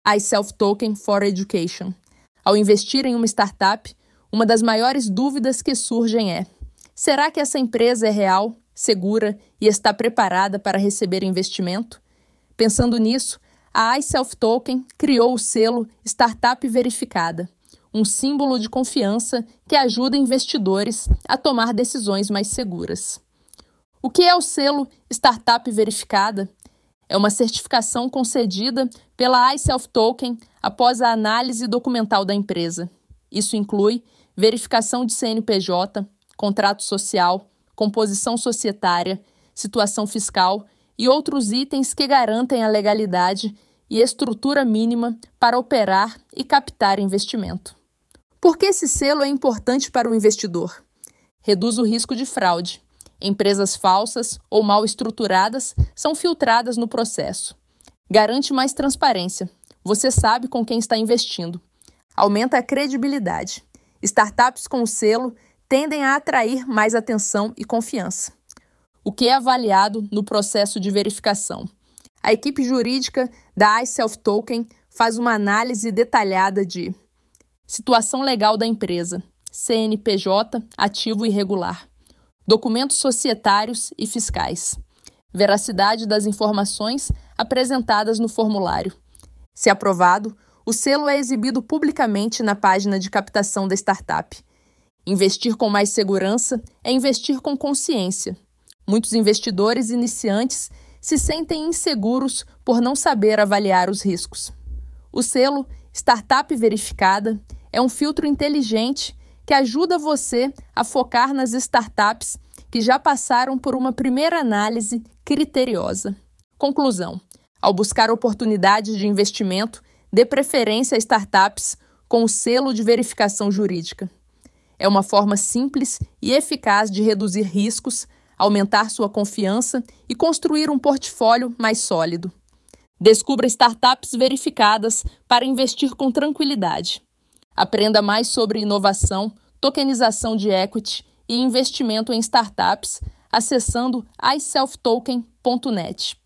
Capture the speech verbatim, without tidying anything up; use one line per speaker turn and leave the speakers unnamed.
iSelf Token for Education. Ao investir em uma startup, uma das maiores dúvidas que surgem é: será que essa empresa é real, segura e está preparada para receber investimento? Pensando nisso, a iSelf Token criou o selo Startup Verificada, um símbolo de confiança que ajuda investidores a tomar decisões mais seguras. O que é o selo Startup Verificada? É uma certificação concedida pela iSelf Token após a análise documental da empresa. Isso inclui verificação de C N P J, contrato social, composição societária, situação fiscal e outros itens que garantem a legalidade e estrutura mínima para operar e captar investimento. Por que esse selo é importante para o investidor? Reduz o risco de fraude. Empresas falsas ou mal estruturadas são filtradas no processo. Garante mais transparência. Você sabe com quem está investindo. Aumenta a credibilidade. Startups com o selo tendem a atrair mais atenção e confiança. O que é avaliado no processo de verificação? A equipe jurídica da iSelf Token faz uma análise detalhada de situação legal da empresa, C N P J ativo e regular, documentos societários e fiscais, veracidade das informações apresentadas no formulário. Se aprovado, o selo é exibido publicamente na página de captação da startup. Investir com mais segurança é investir com consciência. Muitos investidores iniciantes se sentem inseguros por não saber avaliar os riscos. O selo Startup Verificada é um filtro inteligente que ajuda você a focar nas startups que já passaram por uma primeira análise criteriosa. Conclusão: ao buscar oportunidades de investimento, dê preferência a startups com o selo de verificação jurídica. É uma forma simples e eficaz de reduzir riscos, aumentar sua confiança e construir um portfólio mais sólido. Descubra startups verificadas para investir com tranquilidade. Aprenda mais sobre inovação, tokenização de equity e investimento em startups acessando i self token ponto net.